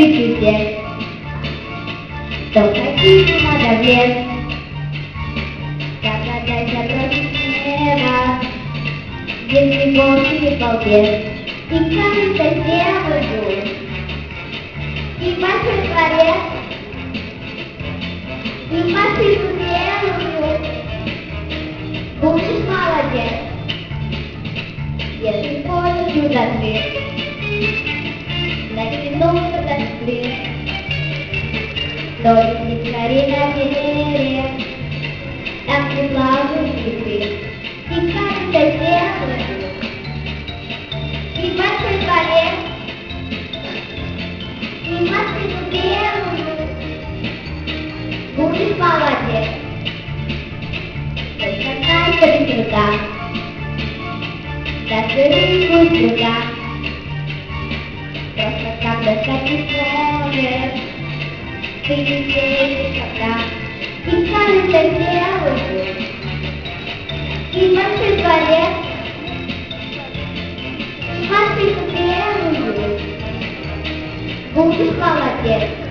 все, кто хотите надо в лес. Догадайся против неба, если волки балбес. И кажется, сделаю и большой дворец, и машину белую. Будешь молодец, если полностью закрыт. Натянулся до сплит, но если скорее на деревья, там не плавают цветы. И кажется, сделаю и большой дворец, и машину белую. Будешь молодец, только знай, без труда, даже рыбу труда. Просто как достать не сможешь, ты не веришь когда. И кажется, сделаю и большой дворец, и машину белую. Будешь молодец.